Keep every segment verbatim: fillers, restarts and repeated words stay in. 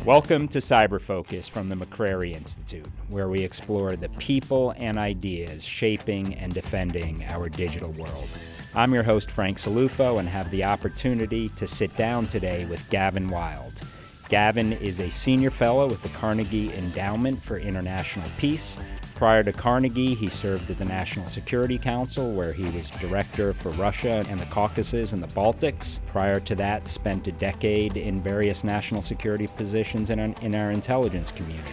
Welcome to Cyber Focus from the McCrary Institute, where we explore the people and ideas shaping and defending our digital world. I'm your host, Frank Salufo, and have the opportunity to sit down today with Gavin Wild. Gavin is a senior fellow with the Carnegie Endowment for International Peace. Prior to Carnegie, he served at the National Security Council, where he was director for Russia and the Caucasus and the Baltics. Prior to that, spent a decade in various national security positions in, in our intelligence community.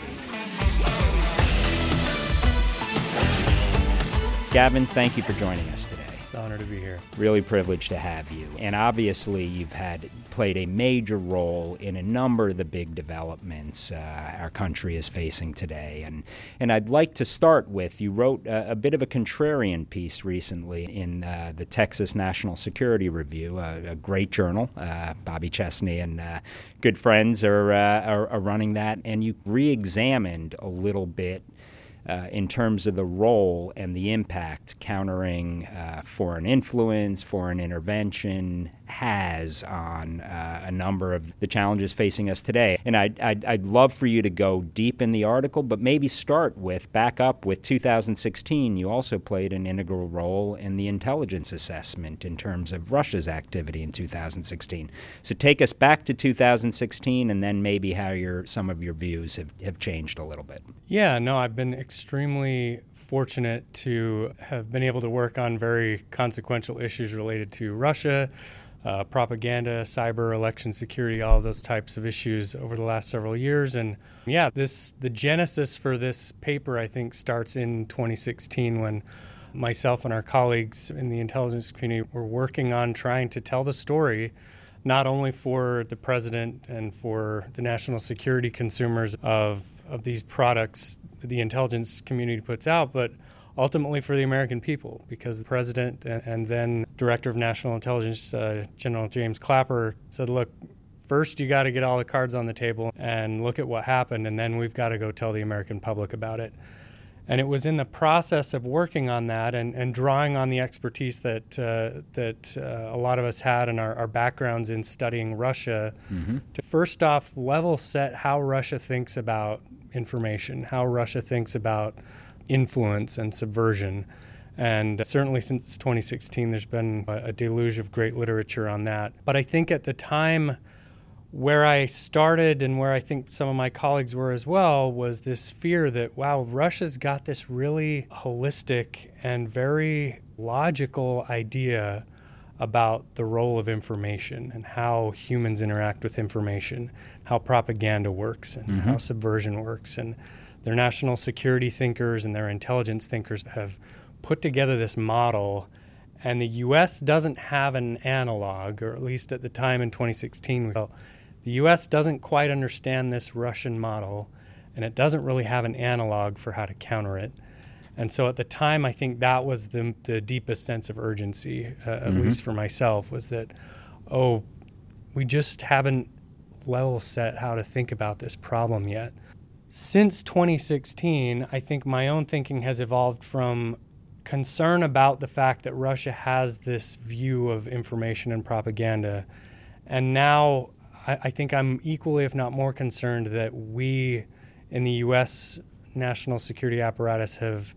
Gavin, thank you for joining us today. It's an honor to be here. Really privileged to have you. And obviously, you've had played a major role in a number of the big developments uh, our country is facing today. And and I'd like to start with, you wrote a, a bit of a contrarian piece recently in uh, the Texas National Security Review, a, a great journal. Uh, Bobby Chesney and uh, good friends are, uh, are, are running that. And you re-examined a little bit Uh, in terms of the role and the impact countering uh, foreign influence, foreign intervention has on uh, a number of the challenges facing us today. And I'd, I'd, I'd love for you to go deep in the article, but maybe start with, back up with two thousand sixteen. You also played an integral role in the intelligence assessment in terms of Russia's activity in two thousand sixteen. So take us back to two thousand sixteen and then maybe how your some of your views have, have changed a little bit. Yeah, no, I've been extremely fortunate to have been able to work on very consequential issues related to Russia, uh, propaganda, cyber, election security, all of those types of issues over the last several years. And yeah, this the genesis for this paper, I think, starts in twenty sixteen when myself and our colleagues in the intelligence community were working on trying to tell the story not only for the president and for the national security consumers of of these products the intelligence community puts out, but ultimately for the American people, because the president and, and then Director of National Intelligence, uh, General James Clapper, said, look, first you got to get all the cards on the table and look at what happened, and then we've got to go tell the American public about it. And it was in the process of working on that and, and drawing on the expertise that uh, that uh, a lot of us had in our, our backgrounds in studying Russia, mm-hmm. to first off level set how Russia thinks about information, how Russia thinks about influence and subversion. And certainly since twenty sixteen, there's been a, a deluge of great literature on that. But I think at the time, where I started and where I think some of my colleagues were as well was this fear that, wow, Russia's got this really holistic and very logical idea about the role of information and how humans interact with information, how propaganda works and mm-hmm. how subversion works. And their national security thinkers and their intelligence thinkers have put together this model. And the U S doesn't have an analog, or at least at the time in twenty sixteen, well, the U S doesn't quite understand this Russian model, and it doesn't really have an analog for how to counter it. And so at the time, I think that was the the deepest sense of urgency, uh, at mm-hmm. least for myself, was that, oh, we just haven't level set how to think about this problem yet. Since twenty sixteen, I think my own thinking has evolved from concern about the fact that Russia has this view of information and propaganda, and now I think I'm equally, if not more, concerned that we in the U S national security apparatus have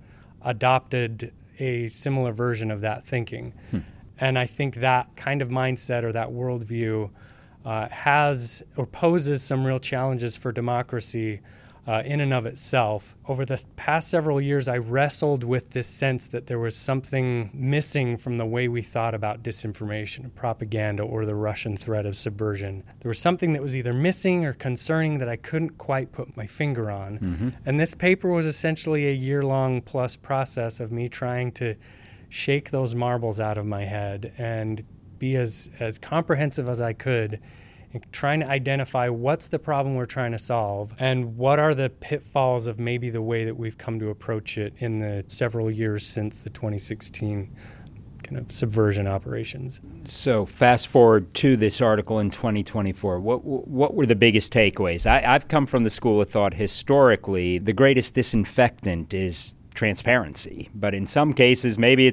adopted a similar version of that thinking. Hmm. And I think that kind of mindset or that worldview uh, has or poses some real challenges for democracy Uh, in and of itself. Over the past several years, I wrestled with this sense that there was something missing from the way we thought about disinformation, propaganda, or the Russian threat of subversion. There was something that was either missing or concerning that I couldn't quite put my finger on. Mm-hmm. And this paper was essentially a year-long plus process of me trying to shake those marbles out of my head and be as, as comprehensive as I could, trying to identify what's the problem we're trying to solve and what are the pitfalls of maybe the way that we've come to approach it in the several years since the twenty sixteen kind of subversion operations. So fast forward to this article in twenty twenty-four. What what were the biggest takeaways? I, I've come from the school of thought historically the greatest disinfectant is transparency, but in some cases maybe it's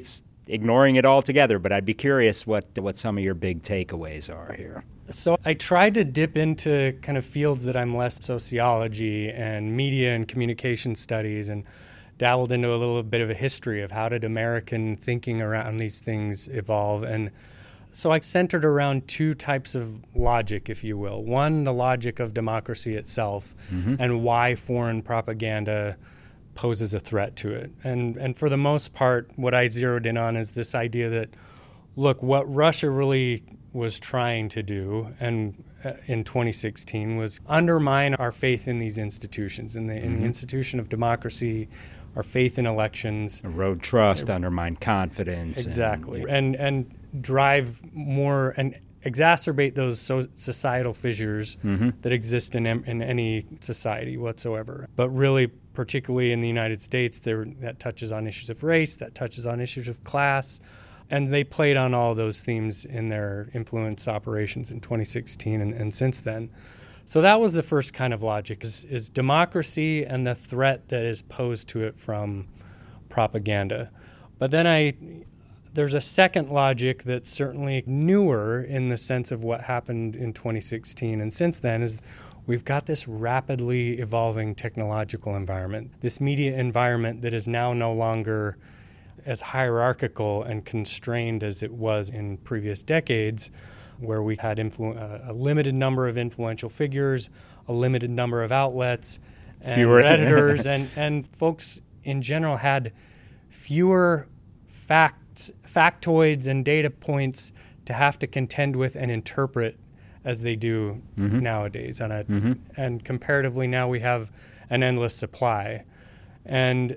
ignoring it altogether, but I'd be curious what, what some of your big takeaways are here. So I tried to dip into kind of fields that I'm less sociology and media and communication studies, and dabbled into a little bit of a history of how did American thinking around these things evolve. And so I centered around two types of logic, if you will. One, the logic of democracy itself, mm-hmm. and why foreign propaganda poses a threat to it. And and for the most part, what I zeroed in on is this idea that, look, what Russia really was trying to do and uh, in twenty sixteen was undermine our faith in these institutions, in the, mm-hmm. in the institution of democracy, our faith in elections. Erode trust, uh, undermine confidence. Exactly. And, and and drive more and exacerbate those so societal fissures mm-hmm. that exist in in any society whatsoever. But really, particularly in the United States, there that touches on issues of race, that touches on issues of class, and they played on all those themes in their influence operations in twenty sixteen and, and since then. So that was the first kind of logic, is, is democracy and the threat that is posed to it from propaganda. But then I, there's a second logic that's certainly newer in the sense of what happened in twenty sixteen and since then, is we've got this rapidly evolving technological environment, this media environment that is now no longer as hierarchical and constrained as it was in previous decades, where we had influ- uh, a limited number of influential figures, a limited number of outlets, and fewer editors, and, and folks in general had fewer facts, factoids and data points to have to contend with and interpret as they do mm-hmm. nowadays. And, a, mm-hmm. and comparatively now we have an endless supply. And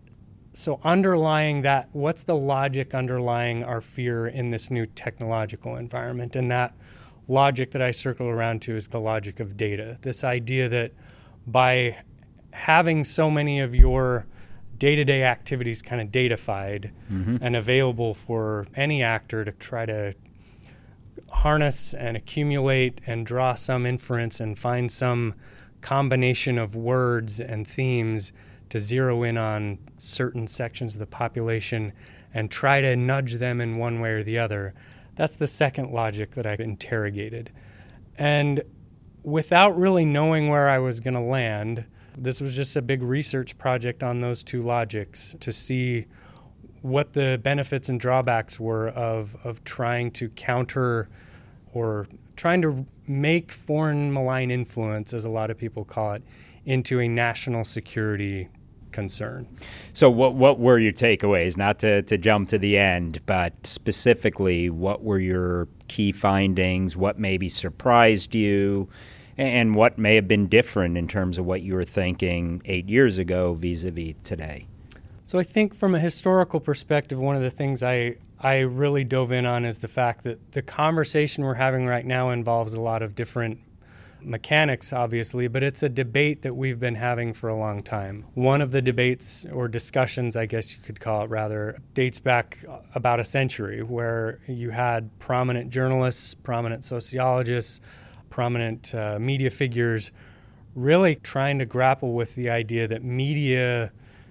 so underlying that, what's the logic underlying our fear in this new technological environment? And that logic that I circle around to is the logic of data. This idea that by having so many of your day-to-day activities kind of datafied mm-hmm. and available for any actor to try to harness and accumulate and draw some inference and find some combination of words and themes to zero in on certain sections of the population and try to nudge them in one way or the other. That's the second logic that I've interrogated. And without really knowing where I was going to land, this was just a big research project on those two logics to see what the benefits and drawbacks were of, of trying to counter or trying to make foreign malign influence, as a lot of people call it, into a national security concern. So what what were your takeaways? Not to, to jump to the end, but specifically, what were your key findings? What maybe surprised you? And what may have been different in terms of what you were thinking eight years ago vis-a-vis today? So I think from a historical perspective, one of the things I, I really dove in on is the fact that the conversation we're having right now involves a lot of different mechanics, obviously, but it's a debate that we've been having for a long time. One of the debates or discussions, I guess you could call it rather, dates back about a century, where you had prominent journalists, prominent sociologists, prominent uh, media figures really trying to grapple with the idea that media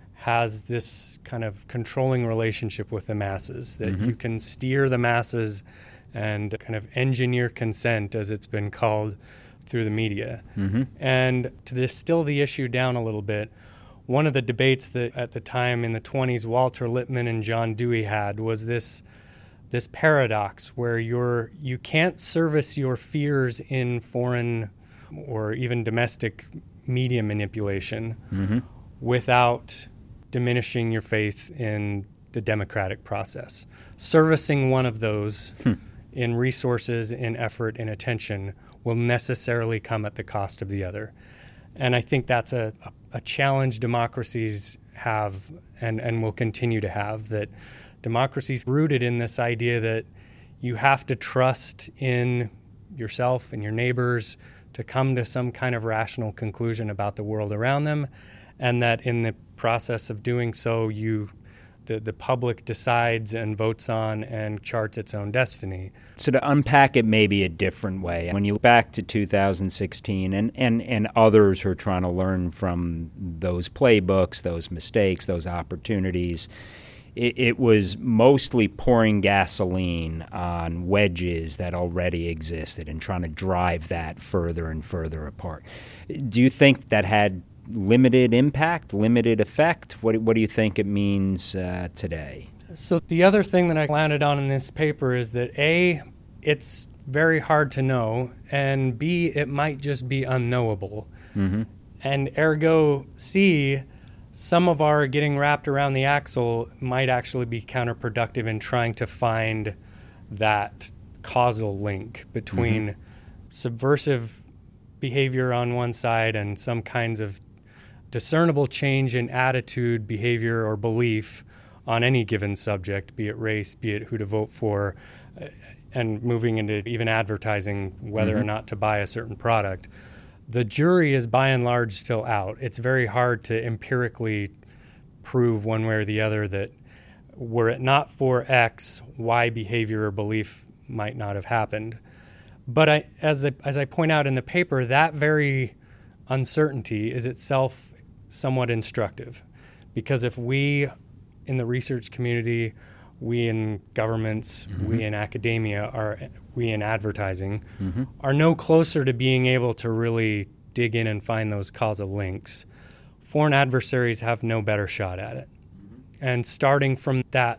has this kind of controlling relationship with the masses, that mm-hmm. you can steer the masses and kind of engineer consent, as it's been called, through the media. Mm-hmm. And to distill the issue down a little bit, one of the debates that at the time in the twenties Walter Lippmann and John Dewey had was this this paradox where you're you can't service your fears in foreign or even domestic media manipulation mm-hmm. without diminishing your faith in the democratic process. Servicing one of those hmm. in resources, in effort, in attention will necessarily come at the cost of the other. And I think that's a, a, a challenge democracies have and, and will continue to have, that democracy's rooted in this idea that you have to trust in yourself and your neighbors to come to some kind of rational conclusion about the world around them, and that in the process of doing so, you The, the public decides and votes on and charts its own destiny. So to unpack it maybe a different way, when you look back to two thousand sixteen and, and, and others who are trying to learn from those playbooks, those mistakes, those opportunities, it, it was mostly pouring gasoline on wedges that already existed and trying to drive that further and further apart. Do you think that had limited impact, limited effect? What, what do you think it means uh, today? So the other thing that I landed on in this paper is that A, it's very hard to know, and B, it might just be unknowable. Mm-hmm. And ergo, C, some of our getting wrapped around the axle might actually be counterproductive in trying to find that causal link between mm-hmm. subversive behavior on one side and some kinds of discernible change in attitude, behavior, or belief on any given subject, be it race, be it who to vote for, uh, and moving into even advertising whether mm-hmm. or not to buy a certain product. The jury is by and large still out. It's very hard to empirically prove one way or the other that were it not for X, Y behavior or belief might not have happened. But I, as, the, as I point out in the paper, that very uncertainty is itself somewhat instructive, because if we in the research community, we in governments, mm-hmm. we in academia, are we in advertising, mm-hmm. are no closer to being able to really dig in and find those causal links, foreign adversaries have no better shot at it. Mm-hmm. And starting from that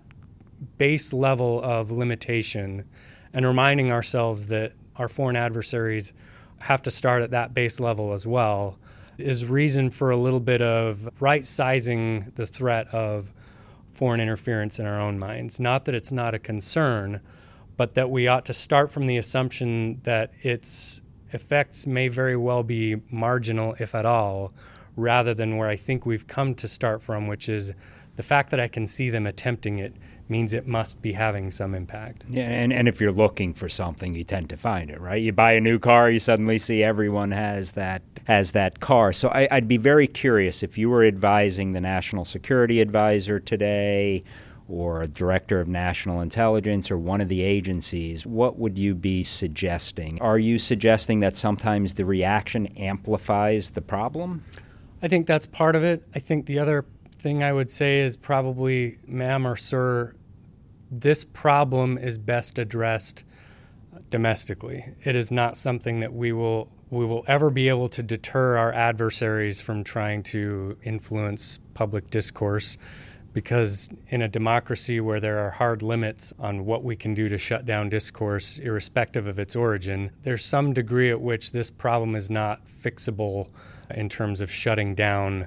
base level of limitation and reminding ourselves that our foreign adversaries have to start at that base level as well is reason for a little bit of right-sizing the threat of foreign interference in our own minds. Not that it's not a concern, but that we ought to start from the assumption that its effects may very well be marginal, if at all, rather than where I think we've come to start from, which is the fact that I can see them attempting it means it must be having some impact. Yeah, and, and if you're looking for something, you tend to find it, right? You buy a new car, you suddenly see everyone has that has that car. So I, I'd be very curious if you were advising the National Security Advisor today or a Director of National Intelligence or one of the agencies, what would you be suggesting? Are you suggesting that sometimes the reaction amplifies the problem? I think that's part of it. I think the other thing I would say is probably, ma'am or sir, this problem is best addressed domestically. It is not something that we will we will ever be able to deter our adversaries from trying to influence public discourse, because in a democracy where there are hard limits on what we can do to shut down discourse, irrespective of its origin, there's some degree at which this problem is not fixable in terms of shutting down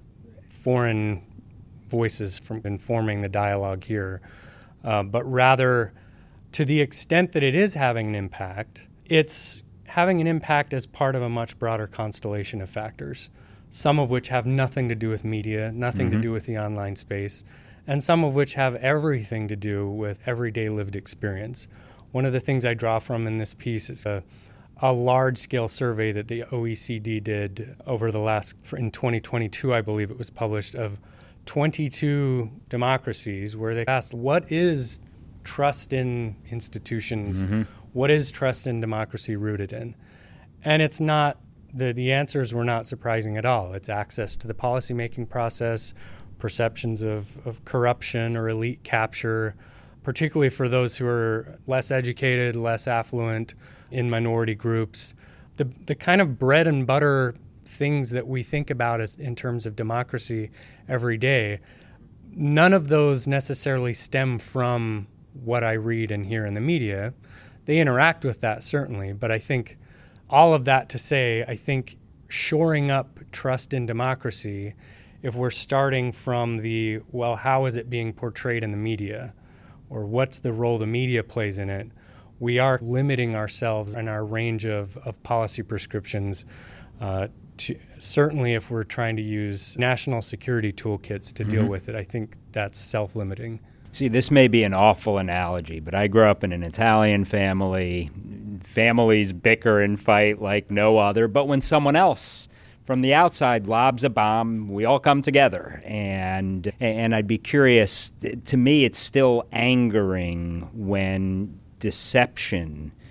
foreign voices from informing the dialogue here, uh, but rather, to the extent that it is having an impact, it's having an impact as part of a much broader constellation of factors, some of which have nothing to do with media, nothing mm-hmm. to do with the online space, and some of which have everything to do with everyday lived experience. One of the things I draw from in this piece is a, a large-scale survey that the O E C D did over the last, in twenty twenty-two, I believe it was published, of twenty-two democracies, where they asked, what is trust in institutions? Mm-hmm. What is trust in democracy rooted in? And it's not, the, the answers were not surprising at all. It's access to the policymaking process, perceptions of, of corruption or elite capture, particularly for those who are less educated, less affluent, in minority groups. The, the kind of bread and butter things that we think about as in terms of democracy every day, none of those necessarily stem from what I read and hear in the media. They interact with that, certainly, but I think all of that to say, I think shoring up trust in democracy, if we're starting from the, well, how is it being portrayed in the media, or what's the role the media plays in it, we are limiting ourselves in our range of, of policy prescriptions, uh, to, certainly if we're trying to use national security toolkits to mm-hmm. deal with it. I think that's self-limiting. See, this may be an awful analogy, but I grew up in an Italian family. Families bicker and fight like no other, but when someone else from the outside lobs a bomb, we all come together. And and I'd be curious, to me it's still angering when deception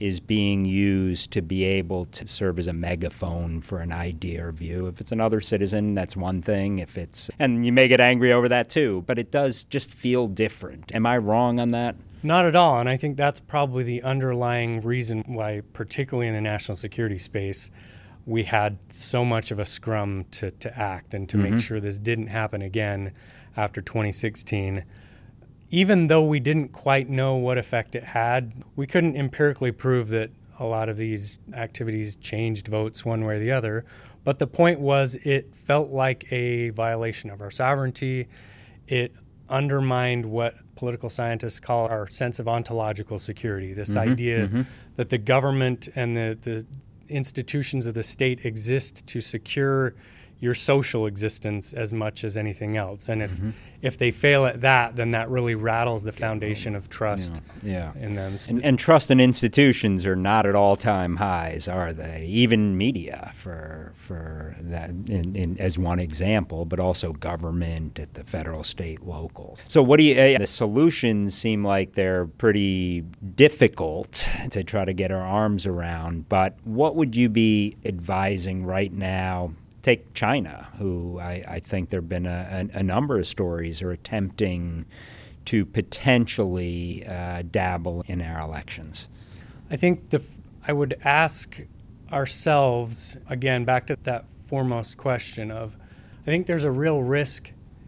is being used to be able to serve as a megaphone for an idea or view. If it's another citizen, that's one thing. If it's, and you may get angry over that too, but it does just feel different. Am I wrong on that? Not at all. And I think that's probably the underlying reason why, particularly in the national security space, we had so much of a scrum to, to act and to mm-hmm. make sure this didn't happen again after twenty sixteen. Even though we didn't quite know what effect it had, we couldn't empirically prove that a lot of these activities changed votes one way or the other. But the point was, it felt like a violation of our sovereignty. It undermined what political scientists call our sense of ontological security, this mm-hmm, idea mm-hmm. that the government and the, the institutions of the state exist to secure your social existence as much as anything else. And if mm-hmm. if they fail at that, then that really rattles the foundation of trust yeah. Yeah. in them. And, and trust in institutions are not at all-time highs, are they? Even media, for for that, in, in, as one example, but also government at the federal, state, local. So what do you? Uh, the solutions seem like they're pretty difficult to try to get our arms around. But what would you be advising right now? Take China, who I, I think there have been a, a, a number of stories are attempting to potentially uh, dabble in our elections. I think the I would ask ourselves, again, back to that foremost question of, I think there's a real risk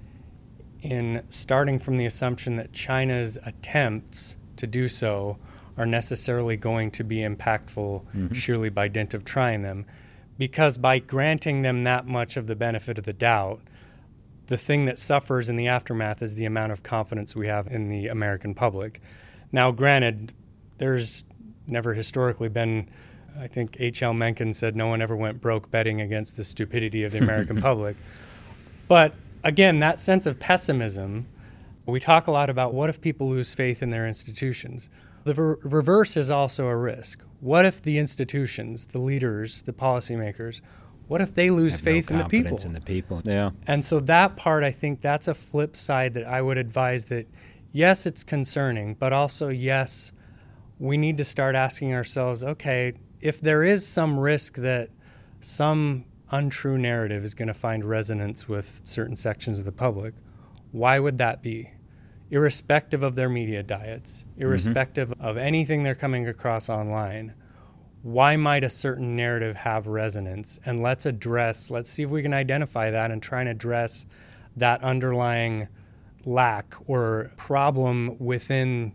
in starting from the assumption that China's attempts to do so are necessarily going to be impactful mm-hmm. surely by dint of trying them. Because by granting them that much of the benefit of the doubt, the thing that suffers in the aftermath is the amount of confidence we have in the American public. Now, granted, there's never historically been, I think H L Mencken said no one ever went broke betting against the stupidity of the American public. But again, that sense of pessimism, we talk a lot about what if people lose faith in their institutions. The ver- reverse is also a risk. What if the institutions, the leaders, the policymakers, what if they lose faith no in the people? Confidence in the people. Yeah. And so that part, I think that's a flip side that I would advise that, yes, it's concerning, but also, yes, we need to start asking ourselves, okay, if there is some risk that some untrue narrative is going to find resonance with certain sections of the public, why would that be? Irrespective of their media diets, irrespective mm-hmm. of anything they're coming across online, why might a certain narrative have resonance? And let's address, let's see if we can identify that and try and address that underlying lack or problem within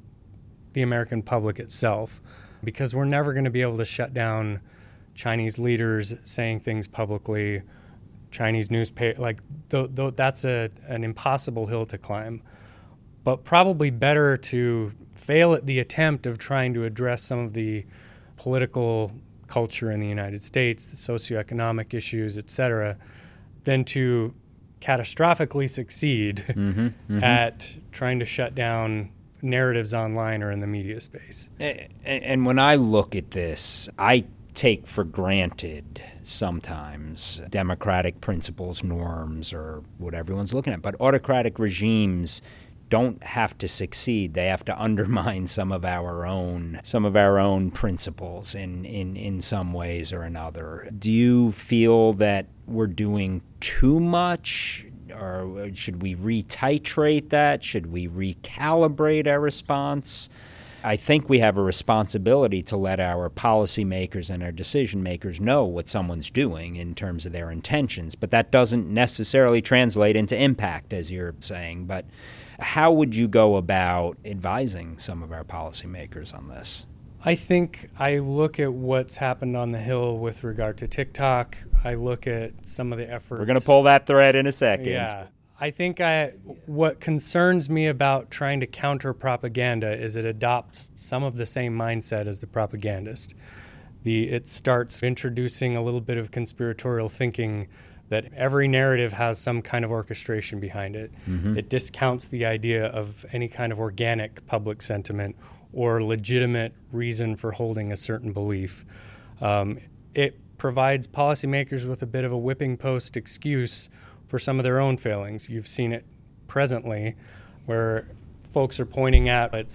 the American public itself. Because we're never going to be able to shut down Chinese leaders saying things publicly, Chinese newspaper, like th- th- that's a, an impossible hill to climb. But probably better to fail at the attempt of trying to address some of the political culture in the United States, the socioeconomic issues, et cetera, than to catastrophically succeed mm-hmm, mm-hmm. at trying to shut down narratives online or in the media space. And, and when I look at this, I take for granted sometimes democratic principles, norms, or what everyone's looking at. But autocratic regimes don't have to succeed. They have to undermine some of our own some of our own principles in, in, in some ways or another. Do you feel that we're doing too much? Or should we retitrate that? Should we recalibrate our response? I think we have a responsibility to let our policymakers and our decision makers know what someone's doing in terms of their intentions, but that doesn't necessarily translate into impact, as you're saying. But how would you go about advising some of our policymakers on this? I think I look at what's happened on the Hill with regard to TikTok. I look at some of the efforts. We're going to pull that thread in a second. Yeah. I think I, what concerns me about trying to counter propaganda is it adopts some of the same mindset as the propagandist. The, it starts introducing a little bit of conspiratorial thinking that every narrative has some kind of orchestration behind it. Mm-hmm. It discounts the idea of any kind of organic public sentiment or legitimate reason for holding a certain belief. Um, it provides policymakers with a bit of a whipping post excuse for some of their own failings. You've seen it presently where folks are pointing at it's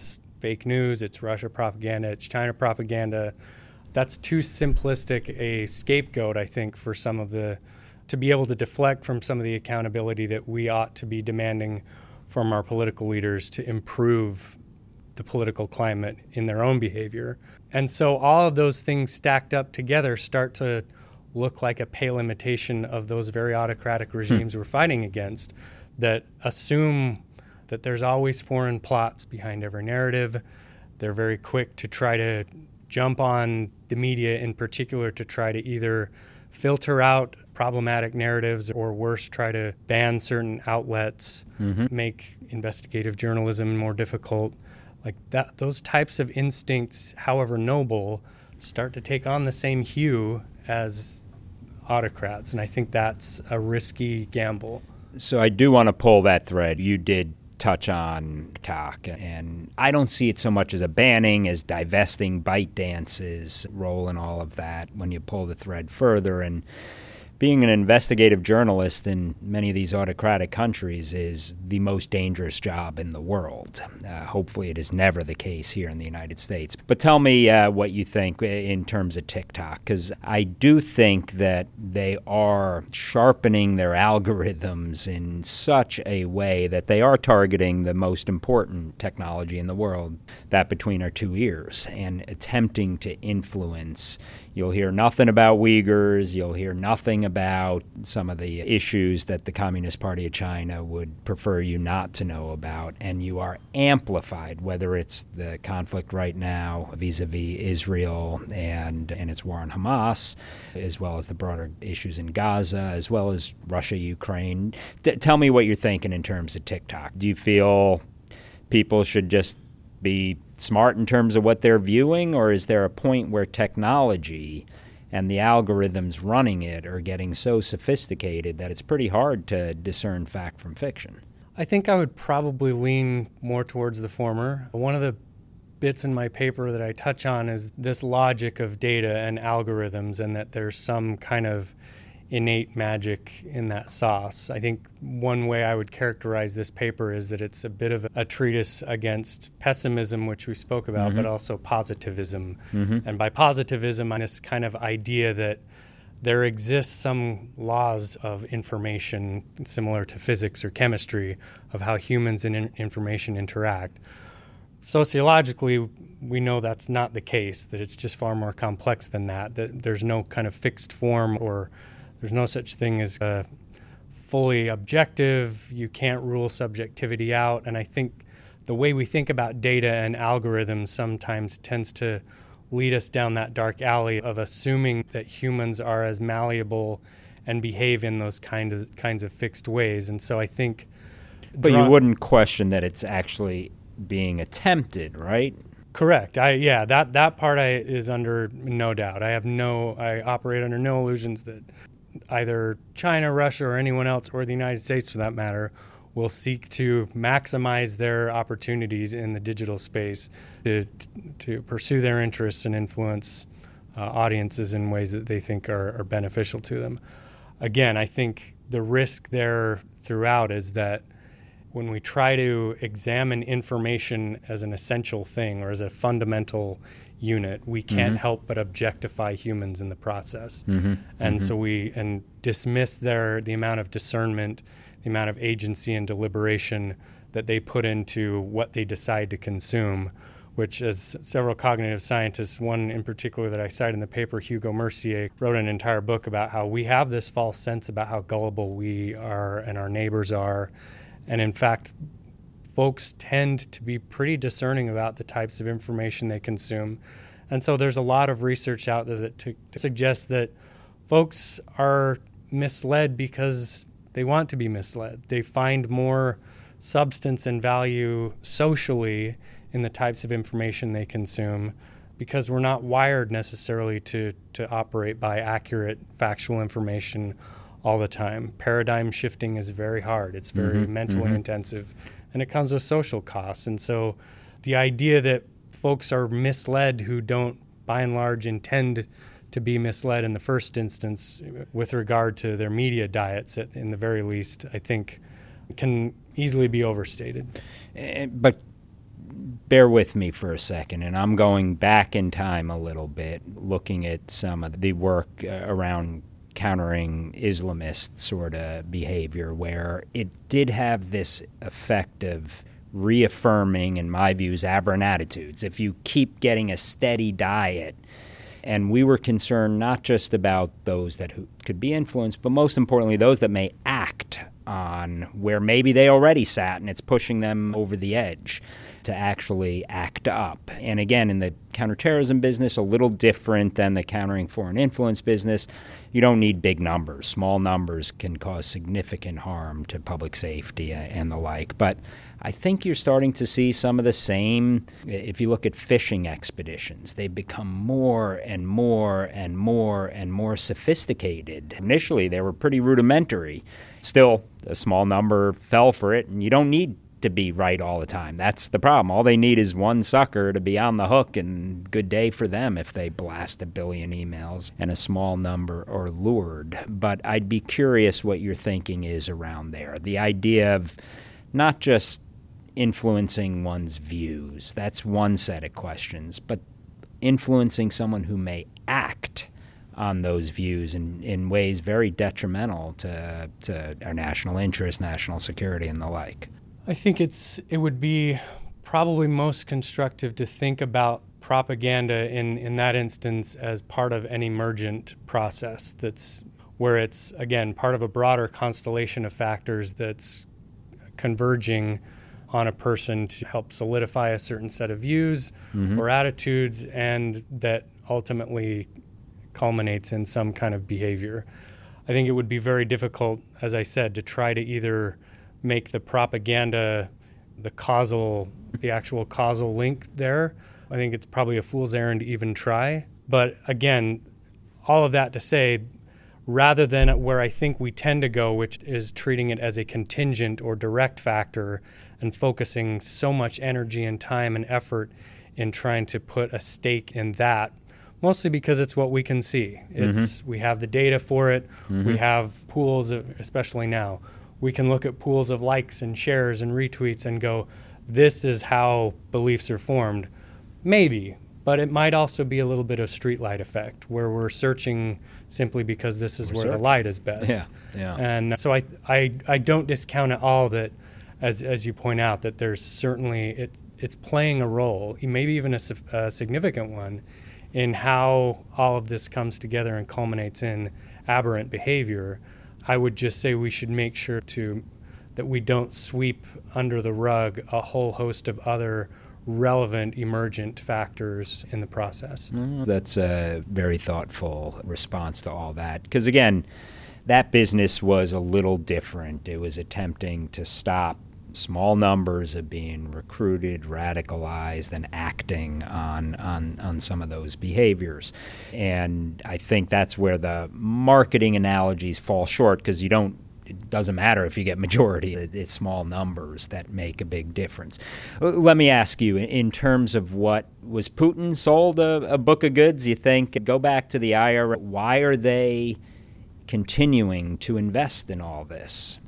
fake news, it's Russia propaganda, it's China propaganda. That's too simplistic a scapegoat, I think, for some of the, to be able to deflect from some of the accountability that we ought to be demanding from our political leaders to improve the political climate in their own behavior. And so all of those things stacked up together start to look like a pale imitation of those very autocratic regimes hmm. we're fighting against, that assume that there's always foreign plots behind every narrative. They're very quick to try to jump on the media in particular to try to either filter out problematic narratives or worse, try to ban certain outlets, mm-hmm. make investigative journalism more difficult. Like that, those types of instincts, however noble, start to take on the same hue as autocrats. And I think that's a risky gamble. So I do want to pull that thread. You did touch on TikTok, and I don't see it so much as a banning as divesting ByteDance's role in all of that when you pull the thread further. And being an investigative journalist in many of these autocratic countries is the most dangerous job in the world. Uh, hopefully it is never the case here in the United States. But tell me uh, what you think in terms of TikTok, because I do think that they are sharpening their algorithms in such a way that they are targeting the most important technology in the world, that between our two ears, and attempting to influence. You'll hear nothing about Uyghurs. You'll hear nothing about some of the issues that the Communist Party of China would prefer you not to know about. And you are amplified, whether it's the conflict right now vis-a-vis Israel and, and its war on Hamas, as well as the broader issues in Gaza, as well as Russia, Ukraine. D- tell me what you're thinking in terms of TikTok. Do you feel people should just be smart in terms of what they're viewing, or is there a point where technology and the algorithms running it are getting so sophisticated that it's pretty hard to discern fact from fiction? I think I would probably lean more towards the former. One of the bits in my paper that I touch on is this logic of data and algorithms, and that there's some kind of innate magic in that sauce. I think one way I would characterize this paper is that it's a bit of a treatise against pessimism, which we spoke about, mm-hmm. but also positivism. Mm-hmm. And by positivism, I this kind of idea that there exists some laws of information similar to physics or chemistry of how humans and in- information interact. Sociologically, we know that's not the case, that it's just far more complex than that, that there's no kind of fixed form, or there's no such thing as a fully objective. You can't rule subjectivity out. And I think the way we think about data and algorithms sometimes tends to lead us down that dark alley of assuming that humans are as malleable and behave in those kind of kinds of fixed ways. And so I think... But draw- you wouldn't question that it's actually being attempted, right? Correct. I yeah, that, that part I is under no doubt. I have no I operate under no illusions that either China, Russia, or anyone else, or the United States for that matter, will seek to maximize their opportunities in the digital space to to pursue their interests and influence uh, audiences in ways that they think are, are beneficial to them. Again, I think the risk there throughout is that when we try to examine information as an essential thing or as a fundamental unit, we can't mm-hmm. help but objectify humans in the process. Mm-hmm. And mm-hmm. so we and dismiss their the amount of discernment, the amount of agency and deliberation that they put into what they decide to consume, which, as several cognitive scientists, one in particular that I cite in the paper, Hugo Mercier, wrote an entire book about how we have this false sense about how gullible we are and our neighbors are. And in fact, folks tend to be pretty discerning about the types of information they consume. And so there's a lot of research out there that to, to suggest that folks are misled because they want to be misled. They find more substance and value socially in the types of information they consume because we're not wired necessarily to, to operate by accurate, factual information all the time. Paradigm shifting is very hard. It's very mm-hmm, mentally mm-hmm. intensive, and it comes with social costs. And so the idea that folks are misled who don't, by and large, intend to be misled in the first instance with regard to their media diets, at, in the very least, I think can easily be overstated. Uh, but bear with me for a second, and I'm going back in time a little bit, looking at some of the work uh, around countering Islamist sort of behavior, where it did have this effect of reaffirming, in my views, aberrant attitudes. If you keep getting a steady diet, and we were concerned not just about those that who could be influenced, but most importantly, those that may act on where maybe they already sat and it's pushing them over the edge to actually act up. And again, in the counterterrorism business, a little different than the countering foreign influence business. You don't need big numbers. Small numbers can cause significant harm to public safety and the like. But I think you're starting to see some of the same. If you look at fishing expeditions, they become more and more and more and more sophisticated. Initially, they were pretty rudimentary. Still, a small number fell for it, and you don't need to be right all the time. That's the problem. All they need is one sucker to be on the hook, and good day for them if they blast a billion emails and a small number are lured. But I'd be curious what your thinking is around there. The idea of not just influencing one's views, that's one set of questions, but influencing someone who may act on those views in, in ways very detrimental to, to our national interest, national security, and the like. I think it's it would be probably most constructive to think about propaganda in, in that instance as part of an emergent process that's where it's, again, part of a broader constellation of factors that's converging on a person to help solidify a certain set of views mm-hmm. or attitudes, and that ultimately culminates in some kind of behavior. I think it would be very difficult, as I said, to try to either make the propaganda the causal, the actual causal link there. I think it's probably a fool's errand to even try. But again, all of that to say, rather than where I think we tend to go, which is treating it as a contingent or direct factor and focusing so much energy and time and effort in trying to put a stake in that, mostly because it's what we can see. It's mm-hmm. we have the data for it. Mm-hmm. We have pools, of, especially now. We can look at pools of likes and shares and retweets and go, this is how beliefs are formed. Maybe, but it might also be a little bit of streetlight effect where we're searching simply because this is we're where certain. the light is best. Yeah, yeah. And so I, I, I don't discount at all that, as as you point out, that there's certainly, it, it's playing a role, maybe even a, a significant one, in how all of this comes together and culminates in aberrant behavior. I would just say we should make sure to that we don't sweep under the rug a whole host of other relevant emergent factors in the process. That's a very thoughtful response to all that. Because again, that business was a little different. It was attempting to stop small numbers of being recruited, radicalized, and acting on, on on some of those behaviors. And I think that's where the marketing analogies fall short, because you don't, it doesn't matter if you get majority. It's small numbers that make a big difference. Let me ask you, in terms of what, was Putin sold a, a book of goods, you think? Go back to the I R A. Why are they continuing to invest in all this?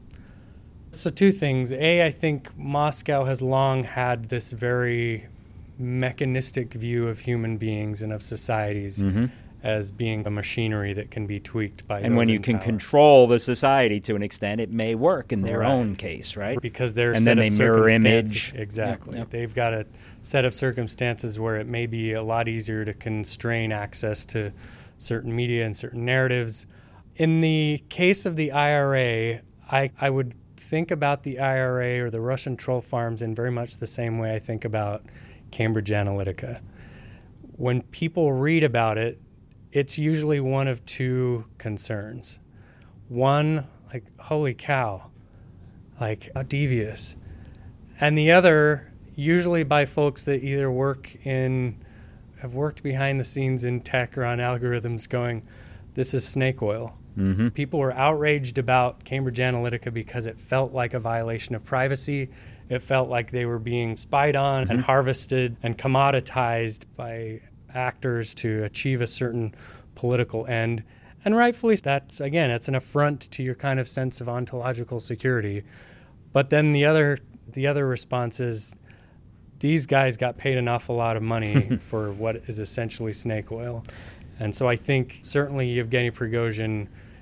So two things. A, I think Moscow has long had this very mechanistic view of human beings and of societies mm-hmm. as being a machinery that can be tweaked by and those when you in can power. control the society to an extent, it may work in their right. own case, right? Because they're and then they mirror image. Exactly. Yep, yep. They've got a set of circumstances where it may be a lot easier to constrain access to certain media and certain narratives. In the case of the I R A, I, I would think about the I R A or the Russian troll farms in very much the same way I think about Cambridge Analytica. When people read about it, it's usually one of two concerns. One, like, holy cow, like, how devious. And the other, usually by folks that either work in, have worked behind the scenes in tech or on algorithms, going, this is snake oil. Mm-hmm. People were outraged about Cambridge Analytica because it felt like a violation of privacy. It felt like they were being spied on mm-hmm. and harvested and commoditized by actors to achieve a certain political end. And rightfully, that's, again, it's an affront to your kind of sense of ontological security. But then the other the other response is these guys got paid an awful lot of money for what is essentially snake oil. And so I think certainly Yevgeny Prigozhin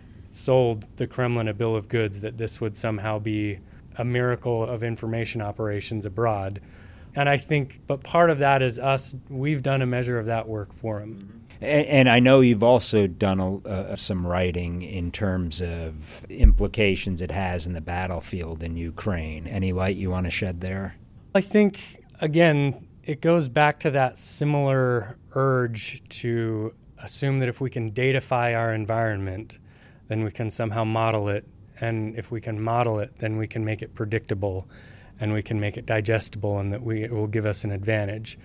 sold the Kremlin a bill of goods that this would somehow be a miracle of information operations abroad. And I think, but part of that is us, we've done a measure of that work for him. And, and I know you've also done a, uh, some writing in terms of implications it has in the battlefield in Ukraine. Any light you want to shed there? I think, again, it goes back to that similar urge to assume that if we can datafy our environment, then we can somehow model it. And if we can model it, then we can make it predictable and we can make it digestible, and that we, it will give us an advantage.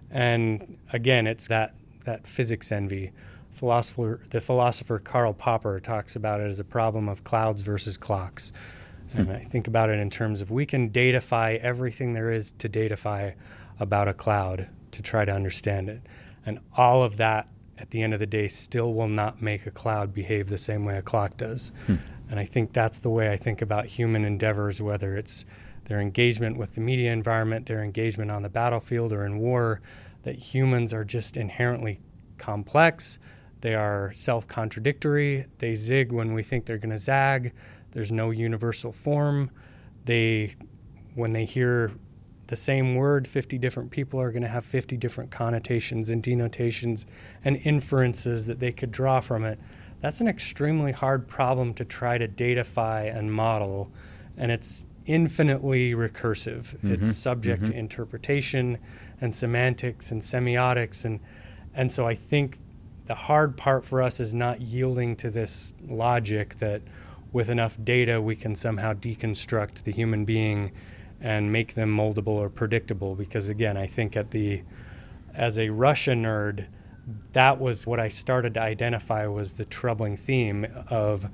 And again, it's that, that physics envy. Philosopher, the philosopher Karl Popper talks about it as a problem of clouds versus clocks. And I think about it in terms of we can datafy everything there is to datafy about a cloud to try to understand it. And all of that, at the end of the day, still will not make a cloud behave the same way a clock does. Hmm. And I think that's the way I think about human endeavors, whether it's their engagement with the media environment, their engagement on the battlefield or in war, that humans are just inherently complex. They are self-contradictory. They zig when we think they're going to zag. There's no universal form. They, when they hear the same word, fifty different people are going to have fifty different connotations and denotations and inferences that they could draw from it. That's an extremely hard problem to try to datafy and model, and it's infinitely recursive. Mm-hmm. It's subject mm-hmm. to interpretation and semantics and semiotics, and and so I think the hard part for us is not yielding to this logic that with enough data we can somehow deconstruct the human being and make them moldable or predictable, because again, I think at the as a Russia nerd, that was what I started to identify was the troubling theme of,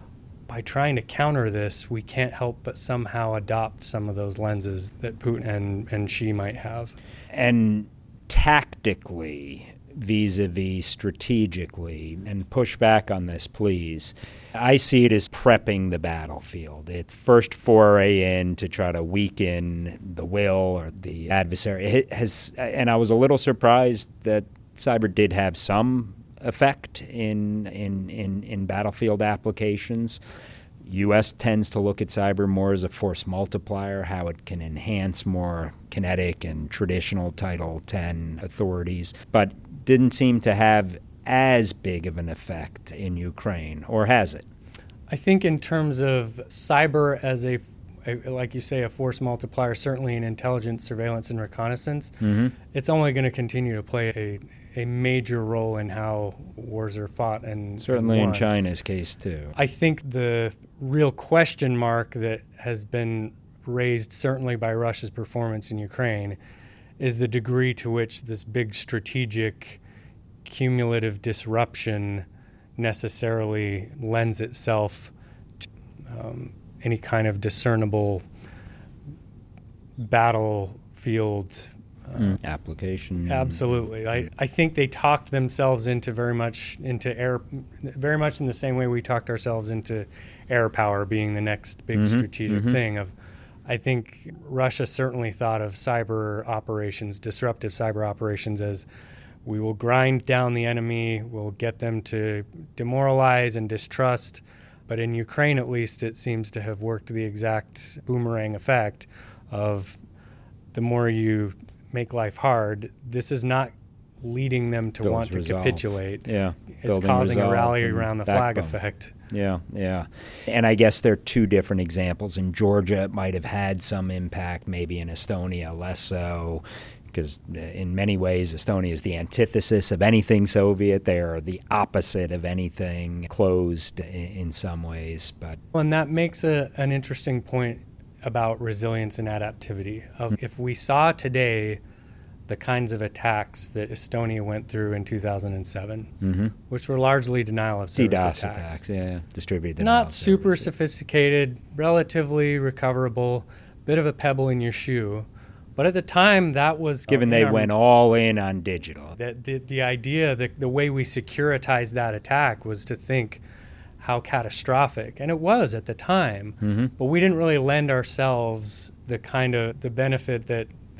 by trying to counter this, we can't help but somehow adopt some of those lenses that Putin and, and Xi might have. And tactically, vis-a-vis strategically, and push back on this, please. I see it as prepping the battlefield. It's first foray in to try to weaken the will or the adversary. It has, and I was a little surprised that cyber did have some effect in, in, in, in battlefield applications. U S tends to look at cyber more as a force multiplier, how it can enhance more kinetic and traditional Title ten authorities, but didn't seem to have as big of an effect in Ukraine, or has it? I think in terms of cyber as a, a like you say, a force multiplier, certainly in intelligence, surveillance, and reconnaissance, mm-hmm. it's only going to continue to play a a major role in how wars are fought, and certainly and in China's case too. I think the real question mark that has been raised certainly by Russia's performance in Ukraine is the degree to which this big strategic cumulative disruption necessarily lends itself to um, any kind of discernible battlefield Uh, application. Absolutely. I, I think they talked themselves into very much into air, very much in the same way we talked ourselves into air power being the next big mm-hmm, strategic mm-hmm. thing. Of, I think Russia certainly thought of cyber operations, disruptive cyber operations, as we will grind down the enemy, we'll get them to demoralize and distrust. But in Ukraine, at least, it seems to have worked the exact boomerang effect of the more you make life hard, this is not leading them to Builds want to resolve. capitulate. Yeah, it's causing a rally around the flag effect. Yeah, yeah. And I guess there are two different examples. In Georgia, it might have had some impact, maybe in Estonia less so, because in many ways Estonia is the antithesis of anything Soviet. They are the opposite of anything closed in some ways. But and that makes a, an interesting point about resilience and adaptivity. Of if we saw today the kinds of attacks that Estonia went through in two thousand seven, mm-hmm. which were largely denial of service DDoS attacks. attacks, yeah, distributed denial Not of super service. sophisticated, relatively recoverable, bit of a pebble in your shoe. But at the time, that was... Given they our, went all in on digital. The, the, the idea, the, the way we securitized that attack was to think how catastrophic, and it was at the time, mm-hmm. but we didn't really lend ourselves the kind of the benefit that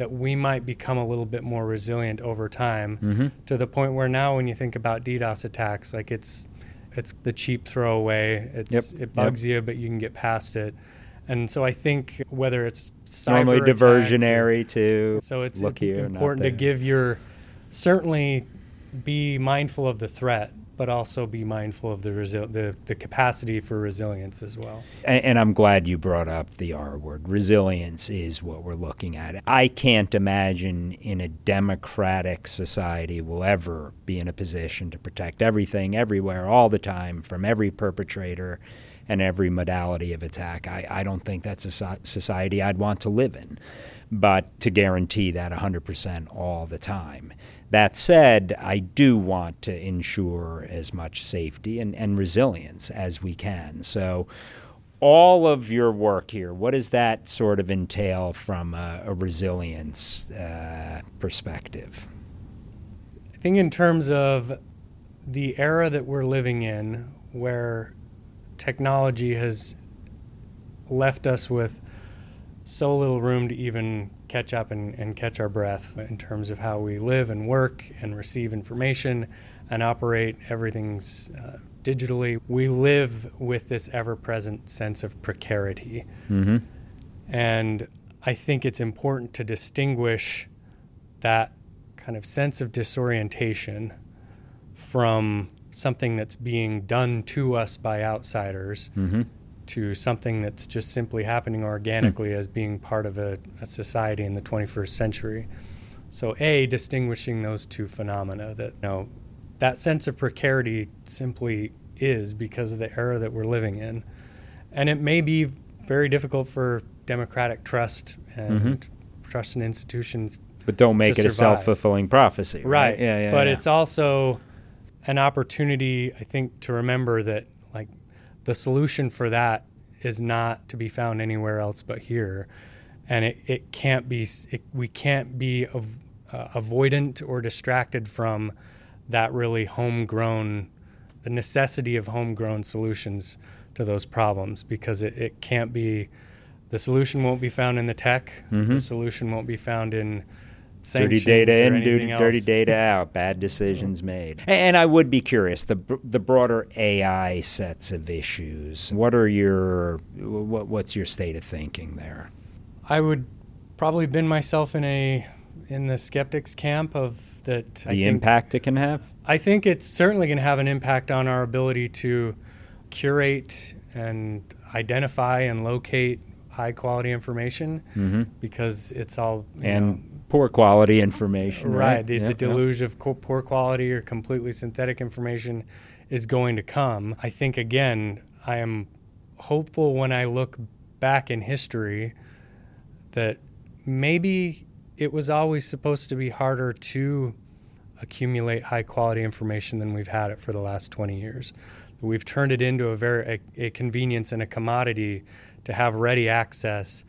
that we might become a little bit more resilient over time, mm-hmm. to the point where now when you think about DDoS attacks, like it's it's the cheap throwaway. It's yep. It bugs yep. you, but you can get past it. And so I think whether it's cyber normally diversionary or, to so it's look here, important to give your certainly be mindful of the threat, but also be mindful of the resi- the, the capacity for resilience as well. And, and I'm glad you brought up the R word. Resilience is what we're looking at. I can't imagine in a democratic society we'll ever be in a position to protect everything, everywhere, all the time, from every perpetrator and every modality of attack. I, I don't think that's a so- society I'd want to live in, but to guarantee that one hundred percent all the time. That said, I do want to ensure as much safety and, and resilience as we can. So all of your work here, what does that sort of entail from a, a resilience uh, perspective? I think in terms of the era that we're living in, where technology has left us with so little room to even catch up and, and catch our breath in terms of how we live and work and receive information and operate. Everything's uh, digitally. We live with this ever-present sense of precarity. Mm-hmm. And I think it's important to distinguish that kind of sense of disorientation from something that's being done to us by outsiders, mm-hmm. to something that's just simply happening organically as being part of a, a society in the twenty-first century. So A, distinguishing those two phenomena, that, you know, that sense of precarity simply is because of the era that we're living in. And it may be very difficult for democratic trust and mm-hmm. trust in institutions. But don't make it survive. a self-fulfilling prophecy. Right. Right. Yeah, yeah, but yeah. it's also an opportunity, I think, to remember that, like, the solution for that is not to be found anywhere else but here. And it, it can't be, it, we can't be av- uh, avoidant or distracted from that really homegrown, the necessity of homegrown solutions to those problems, because it, it can't be, the solution won't be found in the tech, mm-hmm. the solution won't be found in dirty data in, dirty, dirty else. data out, bad decisions made. And I would be curious, the the broader A I sets of issues, what are your, what, what's your state of thinking there? I would probably bin myself in a, in the skeptics camp of that. The I think, impact it can have? I think it's certainly going to have an impact on our ability to curate and identify and locate high quality information, mm-hmm. because it's all, you and know, poor quality information, right? Right. The, yep, the deluge yep. of co- poor quality or completely synthetic information is going to come. I think, again, I am hopeful when I look back in history that maybe it was always supposed to be harder to accumulate high quality information than we've had it for the last twenty years. We've turned it into a very a, a convenience and a commodity to have ready access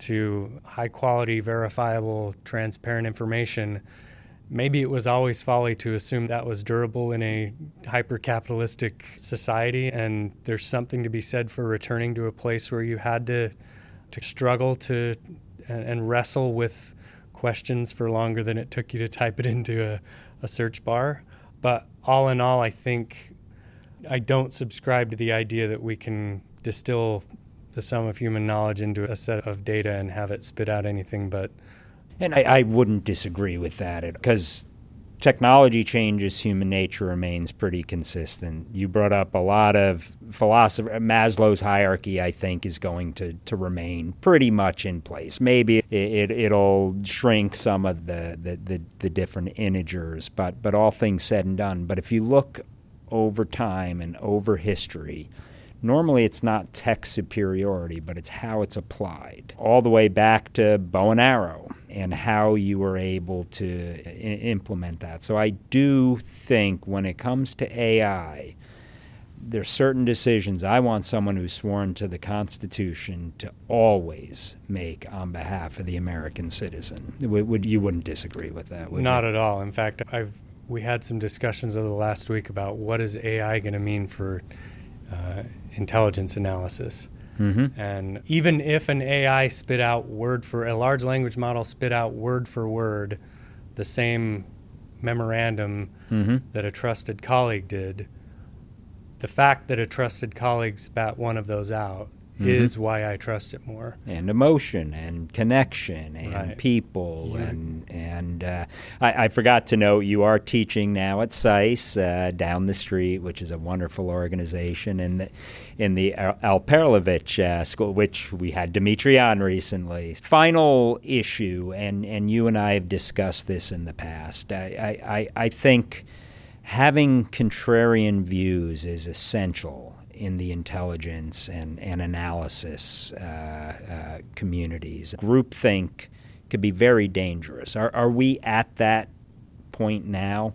to high quality, verifiable, transparent information. Maybe it was always folly to assume that was durable in a hyper-capitalistic society, and there's something to be said for returning to a place where you had to to struggle to and, and wrestle with questions for longer than it took you to type it into a, a search bar. But all in all, I think I don't subscribe to the idea that we can distill the sum of human knowledge into a set of data and have it spit out anything but. And I, I wouldn't disagree with that, because technology changes, human nature remains pretty consistent. You brought up a lot of philosophy. Maslow's hierarchy, I think, is going to, to remain pretty much in place. Maybe it, it, it'll shrink some of the, the, the, the different integers, but, but all things said and done. But if you look over time and over history, normally it's not tech superiority, but it's how it's applied. All the way back to bow and arrow and how you were able to I- implement that. So I do think when it comes to A I, there's certain decisions I want someone who's sworn to the Constitution to always make on behalf of the American citizen. Would, would you wouldn't disagree with that, would Not you? at all. In fact, I've we had some discussions over the last week about what is A I going to mean for uh, intelligence analysis. Mm-hmm. And even if an A I spit out word for, a large language model spit out word for word the same memorandum mm-hmm. that a trusted colleague did, the fact that a trusted colleague spat one of those out mm-hmm. is why I trust it more. And emotion and connection and right. people. Yeah. And and uh, I, I forgot to note you are teaching now at SAIS uh, down the street, which is a wonderful organization, in the, in the Al Perlovich uh, School, which we had Dimitri on recently. Final issue, and, and you and I have discussed this in the past. I, I, I think having contrarian views is essential in the intelligence and, and analysis uh, uh, communities. Groupthink could be very dangerous. Are, are we at that point now?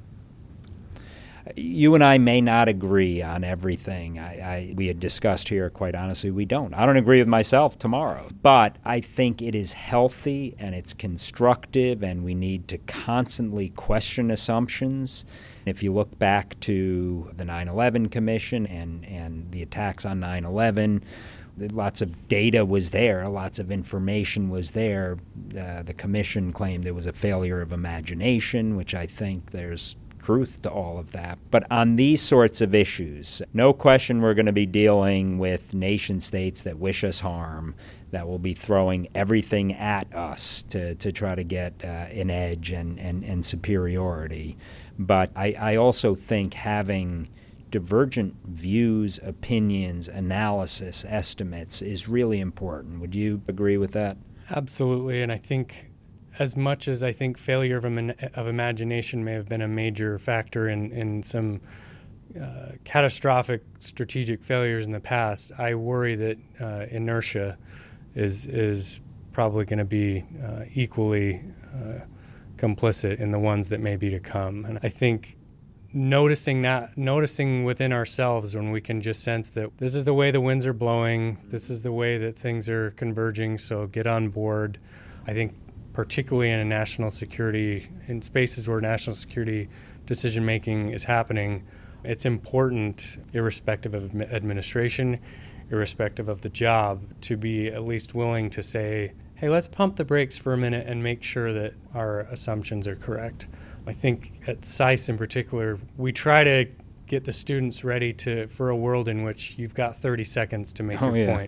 You and I may not agree on everything. I, I, we had discussed here, quite honestly, we don't. I don't agree with myself tomorrow. But I think it is healthy and it's constructive, and we need to constantly question assumptions. If you look back to the nine eleven Commission and, and the attacks on nine eleven, lots of data was there, lots of information was there. Uh, the Commission claimed it was a failure of imagination, which I think there's truth to all of that. But on these sorts of issues, no question we're going to be dealing with nation states that wish us harm, that will be throwing everything at us to, to try to get uh, an edge and, and, and superiority. But I, I also think having divergent views, opinions, analysis, estimates is really important. Would you agree with that? Absolutely. And I think as much as I think failure of, im- of imagination may have been a major factor in, in some uh, catastrophic strategic failures in the past, I worry that uh, inertia is is probably going to be uh, equally uh, complicit in the ones that may be to come. And I think noticing that, noticing within ourselves when we can just sense that this is the way the winds are blowing, this is the way that things are converging, so get on board. I think particularly in a national security, in spaces where national security decision-making is happening, it's important, irrespective of administration, irrespective of the job, to be at least willing to say, hey, let's pump the brakes for a minute and make sure that our assumptions are correct. I think at SAIS in particular, we try to get the students ready to for a world in which you've got thirty seconds to make oh, your yeah. point.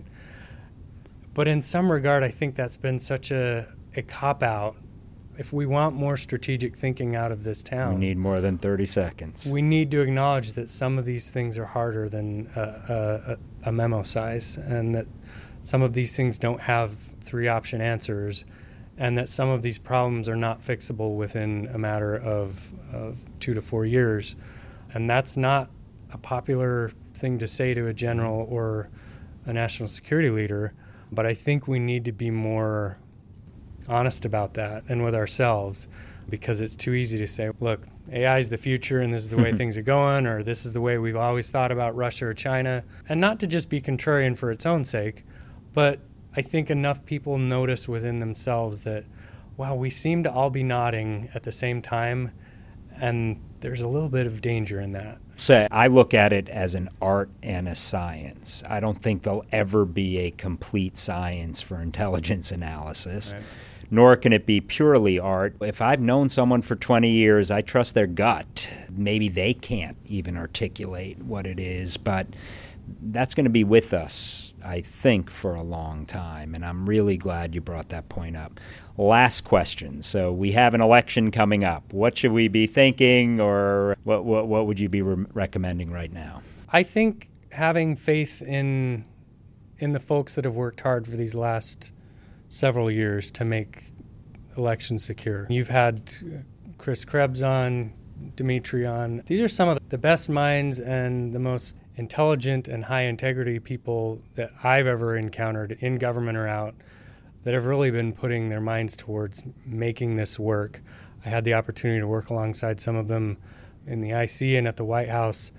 But in some regard, I think that's been such a a cop-out. If we want more strategic thinking out of this town, we need more than thirty seconds. We need to acknowledge that some of these things are harder than a, a, a memo size, and that some of these things don't have three option answers, and that some of these problems are not fixable within a matter of, of two to four years. And that's not a popular thing to say to a general or a national security leader, but I think we need to be more honest about that and with ourselves, because it's too easy to say, look, A I is the future and this is the way things are going, or this is the way we've always thought about Russia or China. And not to just be contrarian for its own sake, but I think enough people notice within themselves that, wow, we seem to all be nodding at the same time, and there's a little bit of danger in that. So I look at it as an art and a science. I don't think there'll ever be a complete science for intelligence analysis. Right. Nor can it be purely art. If I've known someone for twenty years, I trust their gut. Maybe they can't even articulate what it is, but that's going to be with us, I think, for a long time, and I'm really glad you brought that point up. Last question. So we have an election coming up. What should we be thinking, or what what, what would you be re- recommending right now? I think having faith in in the folks that have worked hard for these last several years to make elections secure. You've had Chris Krebs on, Dimitri on. These are some of the best minds and the most intelligent and high integrity people that I've ever encountered in government or out that have really been putting their minds towards making this work. I had the opportunity to work alongside some of them in the I C and at the White House.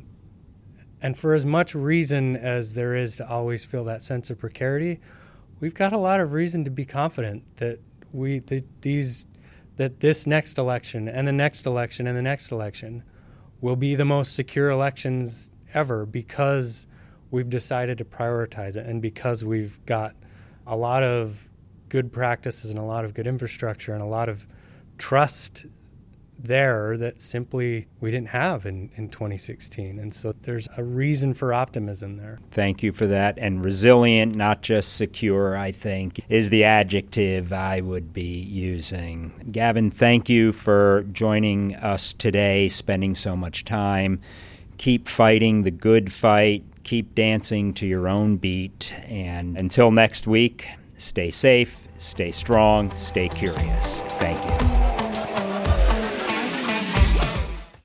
And for as much reason as there is to always feel that sense of precarity, we've got a lot of reason to be confident that we that these that this next election and the next election and the next election will be the most secure elections ever, because we've decided to prioritize it. And because we've got a lot of good practices and a lot of good infrastructure and a lot of trust there that simply we didn't have in, in twenty sixteen. And so there's a reason for optimism there. Thank you for that. And resilient, not just secure, I think, is the adjective I would be using. Gavin, thank you for joining us today, spending so much time. Keep fighting the good fight. Keep dancing to your own beat. And until next week, stay safe, stay strong, stay curious. Thank you.